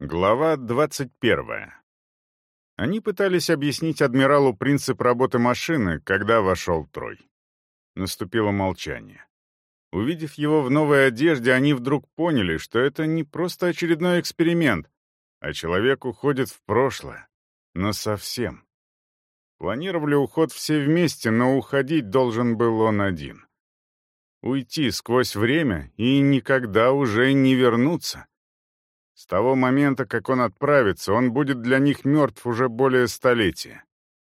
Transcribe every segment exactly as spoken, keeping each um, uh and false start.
Глава двадцать первая. Они пытались объяснить адмиралу принцип работы машины, когда вошел Трой. Наступило молчание. Увидев его в новой одежде, они вдруг поняли, что это не просто очередной эксперимент, а человек уходит в прошлое. Насовсем. Планировали уход все вместе, но уходить должен был он один. Уйти сквозь время и никогда уже не вернуться. С того момента, как он отправится, он будет для них мертв уже более столетия.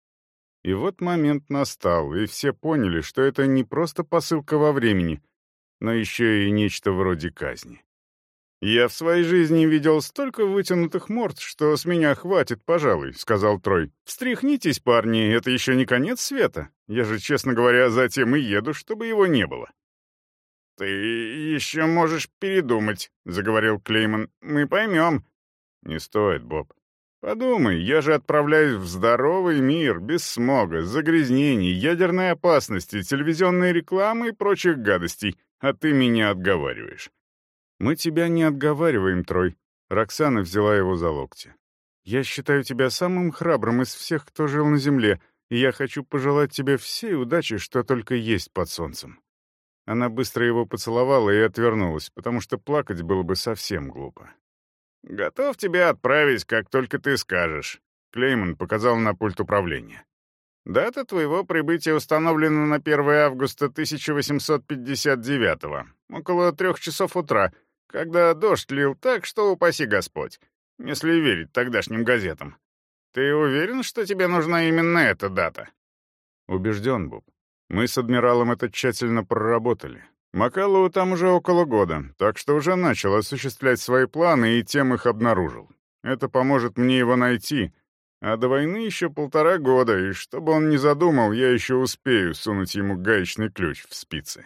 И вот момент настал, и все поняли, что это не просто посылка во времени, но еще и нечто вроде казни. «Я в своей жизни видел столько вытянутых морд, что с меня хватит, пожалуй», — сказал Трой. «Встряхнитесь, парни, это еще не конец света. Я же, честно говоря, затем и еду, чтобы его не было». «Ты еще можешь передумать», — заговорил Клейман. «Мы поймем». «Не стоит, Боб. Подумай, я же отправляюсь в здоровый мир, без смога, загрязнений, ядерной опасности, телевизионной рекламы и прочих гадостей, а ты меня отговариваешь». «Мы тебя не отговариваем, Трой», — Роксана взяла его за локти. «Я считаю тебя самым храбрым из всех, кто жил на Земле, и я хочу пожелать тебе всей удачи, что только есть под солнцем». Она быстро его поцеловала и отвернулась, потому что плакать было бы совсем глупо. «Готов тебя отправить, как только ты скажешь», — Клейман показал на пульт управления. «Дата твоего прибытия установлена на первое августа тысяча восемьсот пятьдесят девятого, около трех часов утра, когда дождь лил так, что упаси Господь, если верить тогдашним газетам. Ты уверен, что тебе нужна именно эта дата?» «Убежден, Боб. Мы с адмиралом это тщательно проработали. Макаллоу там уже около года, так что уже начал осуществлять свои планы и тем их обнаружил. Это поможет мне его найти, а до войны еще полтора года, и чтобы он не задумал, я еще успею сунуть ему гаечный ключ в спицы».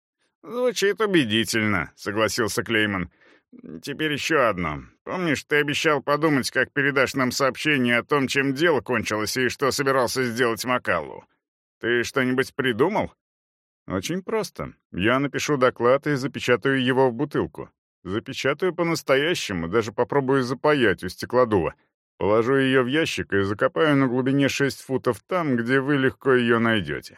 «Звучит убедительно», — согласился Клейман. «Теперь еще одно. Помнишь, ты обещал подумать, как передашь нам сообщение о том, чем дело кончилось и что собирался сделать Макаллоу? Ты что-нибудь придумал?» «Очень просто. Я напишу доклад и запечатаю его в бутылку. Запечатаю по-настоящему, даже попробую запаять у стеклодува. Положу ее в ящик и закопаю на глубине шесть футов там, где вы легко ее найдете».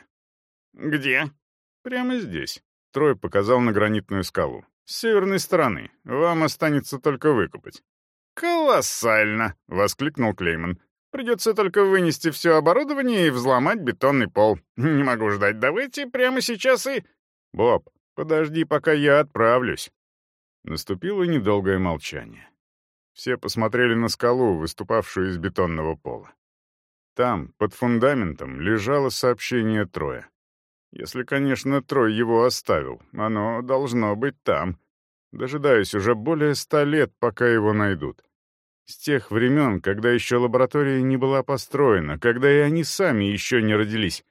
«Где?» «Прямо здесь». Трой показал на гранитную скалу. «С северной стороны. Вам останется только выкопать». «Колоссально!» — воскликнул Клейман. «Придется только вынести все оборудование и взломать бетонный пол. Не могу ждать. Давайте прямо сейчас и...» «Боб, подожди, пока я отправлюсь». Наступило недолгое молчание. Все посмотрели на скалу, выступавшую из бетонного пола. Там, под фундаментом, лежало сообщение Троя. Если, конечно, Трой его оставил, оно должно быть там. Дожидаюсь уже более ста лет, пока его найдут. С тех времен, когда еще лаборатория не была построена, когда и они сами еще не родились.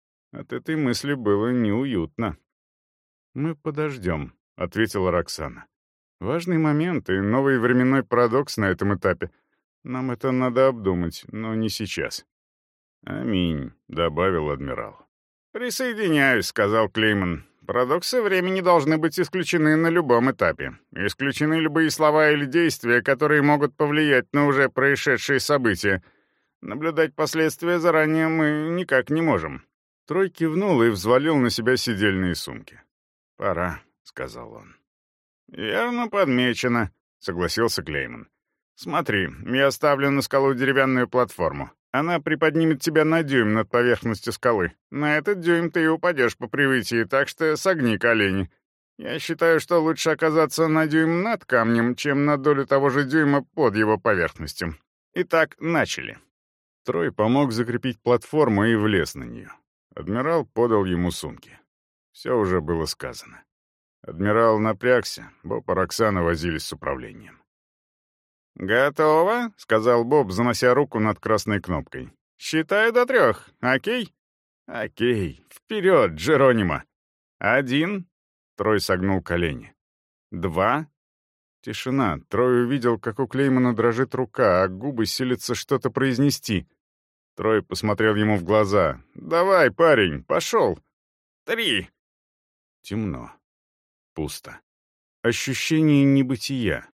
От этой мысли было неуютно. «Мы подождем», — ответила Роксана. «Важный момент и новый временной парадокс на этом этапе. Нам это надо обдумать, но не сейчас». «Аминь», — добавил адмирал. «Присоединяюсь», — сказал Клейман. «Парадоксы времени должны быть исключены на любом этапе. Исключены любые слова или действия, которые могут повлиять на уже происшедшие события. Наблюдать последствия заранее мы никак не можем». Трой кивнул и взвалил на себя сидельные сумки. «Пора», — сказал он. «Верно подмечено», — согласился Клейман. «Смотри, я ставлю на скалу деревянную платформу. Она приподнимет тебя на дюйм над поверхностью скалы. На этот дюйм ты и упадешь по прибытии, так что согни колени. Я считаю, что лучше оказаться на дюйм над камнем, чем на долю того же дюйма под его поверхностью. Итак, начали». Трой помог закрепить платформу и влез на нее. Адмирал подал ему сумки. Все уже было сказано. Адмирал напрягся, Боб и Роксана возились с управлением. «Готово», — сказал Боб, занося руку над красной кнопкой. «Считаю до трех, окей?» «Окей. Вперед, Джеронимо!» «Один». Трой согнул колени. «Два». Тишина. Трой увидел, как у Клеймана дрожит рука, а губы силятся что-то произнести. Трой посмотрел ему в глаза. «Давай, парень, пошел!» «Три». Темно. Пусто. Ощущение небытия.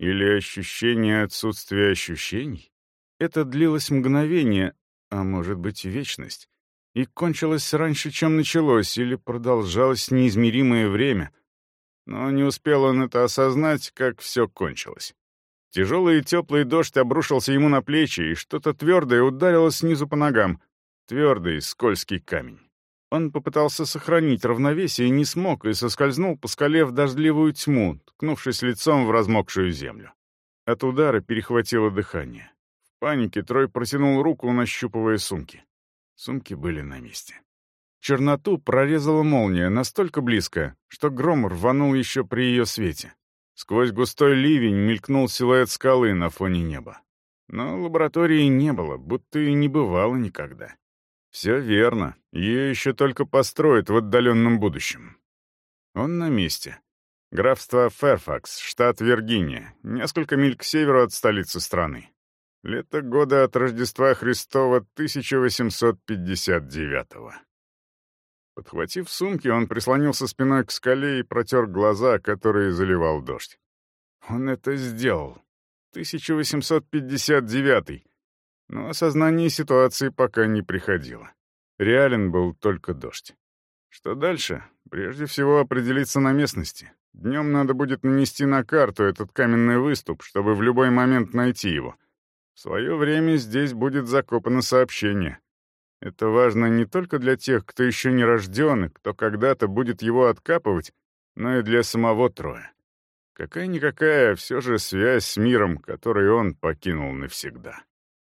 Или ощущение отсутствия ощущений? Это длилось мгновение, а может быть, вечность, и кончилось раньше, чем началось, или продолжалось неизмеримое время. Но не успел он это осознать, как все кончилось. Тяжелый и теплый дождь обрушился ему на плечи, и что-то твердое ударило снизу по ногам. Твердый, скользкий камень. Он попытался сохранить равновесие и не смог, и соскользнул по скале в дождливую тьму, ткнувшись лицом в размокшую землю. От удара перехватило дыхание. В панике Трой протянул руку, нащупывая сумки. Сумки были на месте. Черноту прорезала молния настолько близко, что гром рванул еще при ее свете. Сквозь густой ливень мелькнул силуэт скалы на фоне неба. Но лаборатории не было, будто и не бывало никогда. Все верно, ее еще только построят в отдаленном будущем. Он на месте. Графство Фэрфакс, штат Виргиния, несколько миль к северу от столицы страны. Лето года от Рождества Христова тысяча восемьсот пятьдесят девятого. Подхватив сумки, он прислонился спиной к скале и протер глаза, которые заливал дождь. Он это сделал. тысяча восемьсот пятьдесят девятый. Но осознание ситуации пока не приходило. Реален был только дождь. Что дальше? Прежде всего определиться на местности. Днем надо будет нанести на карту этот каменный выступ, чтобы в любой момент найти его. В свое время здесь будет закопано сообщение. Это важно не только для тех, кто еще не рожден и кто когда-то будет его откапывать, но и для самого Троя. Какая-никакая все же связь с миром, который он покинул навсегда.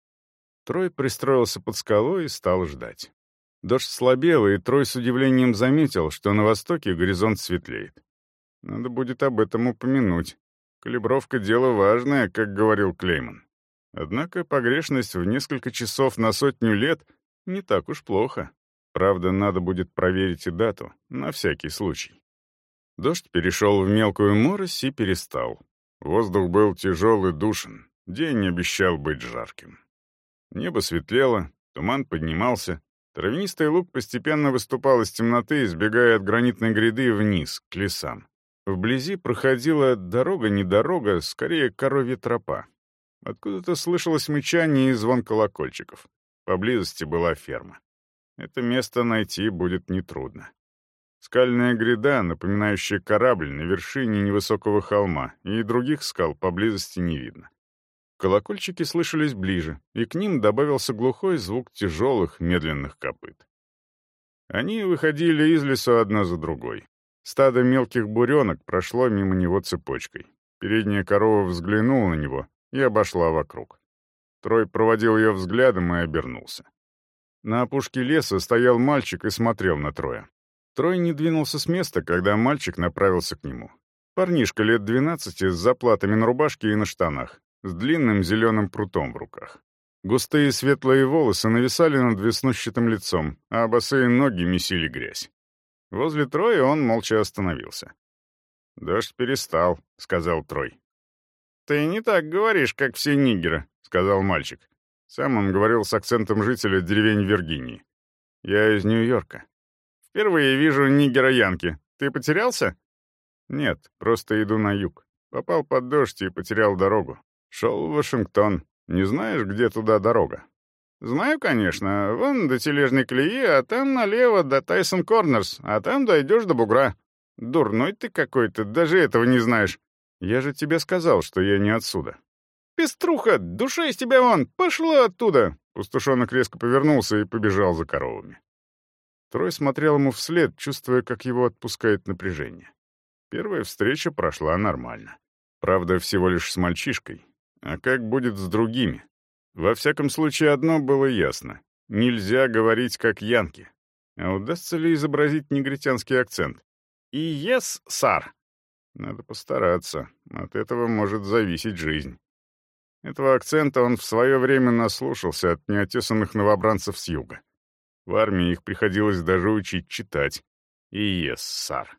Трой пристроился под скалой и стал ждать. Дождь слабел, и Трой с удивлением заметил, что на востоке горизонт светлеет. Надо будет об этом упомянуть. Калибровка — дело важное, как говорил Клейман. Однако погрешность в несколько часов на сотню лет — не так уж плохо. Правда, надо будет проверить и дату, на всякий случай. Дождь перешел в мелкую морось и перестал. Воздух был тяжел и душен, день обещал быть жарким. Небо светлело, туман поднимался, травянистый луг постепенно выступал из темноты, сбегая от гранитной гряды вниз, к лесам. Вблизи проходила дорога не дорога, скорее коровья тропа. Откуда-то слышалось мычание и звон колокольчиков. Поблизости была ферма. Это место найти будет нетрудно. Скальная гряда, напоминающая корабль на вершине невысокого холма, и других скал поблизости не видно. Колокольчики слышались ближе, и к ним добавился глухой звук тяжелых, медленных копыт. Они выходили из лесу одна за другой. Стадо мелких буренок прошло мимо него цепочкой. Передняя корова взглянула на него и обошла вокруг. Трой проводил ее взглядом и обернулся. На опушке леса стоял мальчик и смотрел на Троя. Трой не двинулся с места, когда мальчик направился к нему. Парнишка лет двенадцати с заплатами на рубашке и на штанах, с длинным зеленым прутом в руках. Густые светлые волосы нависали над веснущатым лицом, а босые ноги месили грязь. Возле Троя он молча остановился. «Дождь перестал», — сказал Трой. «Ты не так говоришь, как все нигеры», — сказал мальчик. Сам он говорил с акцентом жителя деревень Виргинии. «Я из Нью-Йорка». «Впервые вижу нигера-янки. Ты потерялся?» «Нет, просто иду на юг. Попал под дождь и потерял дорогу. Шел в Вашингтон. Не знаешь, где туда дорога?» «Знаю, конечно. Вон до тележной колеи, а там налево до Тайсон Корнерс, а там дойдешь до бугра. Дурной ты какой-то, даже этого не знаешь. Я же тебе сказал, что я не отсюда». «Пеструха, душа из тебя вон! Пошла оттуда!» Пустушонок резко повернулся и побежал за коровами. Трой смотрел ему вслед, чувствуя, как его отпускает напряжение. Первая встреча прошла нормально. Правда, всего лишь с мальчишкой. А как будет с другими? Во всяком случае, одно было ясно. Нельзя говорить как янки. А удастся ли изобразить негритянский акцент? «И ес, сар!» Надо постараться. От этого может зависеть жизнь. Этого акцента он в свое время наслушался от неотесанных новобранцев с юга. В армии их приходилось даже учить читать. «И ес, сар!»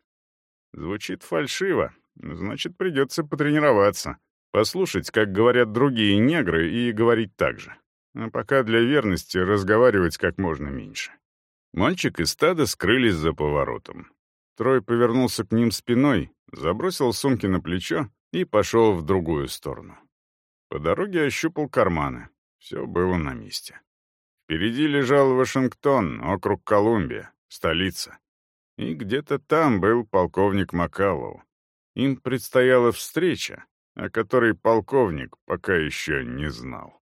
Звучит фальшиво, значит, придется потренироваться. Послушать, как говорят другие негры, и говорить так же. А пока для верности разговаривать как можно меньше. Мальчик и стадо скрылись за поворотом. Трой повернулся к ним спиной, забросил сумки на плечо и пошел в другую сторону. По дороге ощупал карманы. Все было на месте. Впереди лежал Вашингтон, округ Колумбия, столица. И где-то там был полковник Маккаллоу. Им предстояла встреча, о которой полковник пока еще не знал.